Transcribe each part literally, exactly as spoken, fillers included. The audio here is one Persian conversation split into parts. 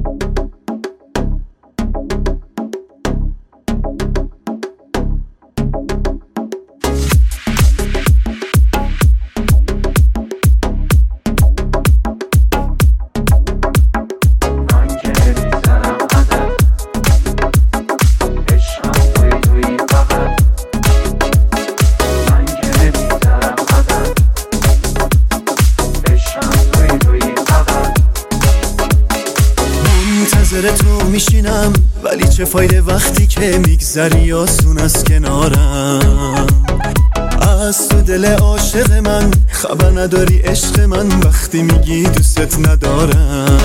منتظر تو میشینم، ولی چه فایده وقتی که میگذری آسون از کنارم. از تو دل عاشق من خبر نداری عشق من، وقتی میگی دوست ندارم.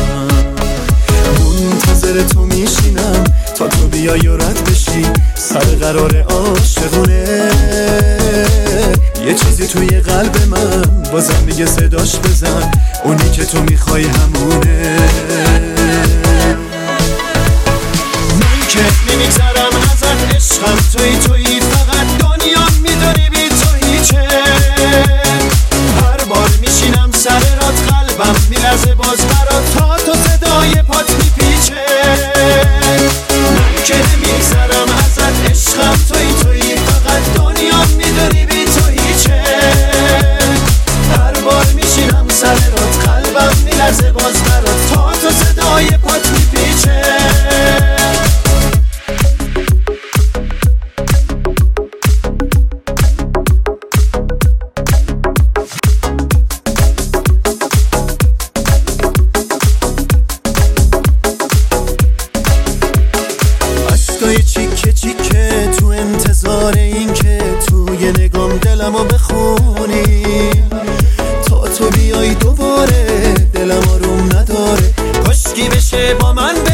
منتظر تو میشینم تا تو بیای و رد بشی، سر قرار عاشقونه. یه چیزی توی قلب من بازم میگه صداش بزن، اونی که تو میخوای همونه. من که نمیگذرم ازت، عشقم توی توی فقط دنیا میداری بی تو هیچه. هر بار میشینم سر رات قلبم میلرزه باز برات، تا تو صدای پات میپیچه. من که نمیگذرم ازت، عشقم توی توی فقط دنیا میداری بی تو هیچه. هر بار میشینم سر رات قلبم میلرزه باز برات، تا تو صدای پات میپیچه. اشکای چیکه چیکه تو انتظار این که توی نگام دلمو بخونی. تا تو بیای دوباره دلم آروم نداره، کاشکی بشه با من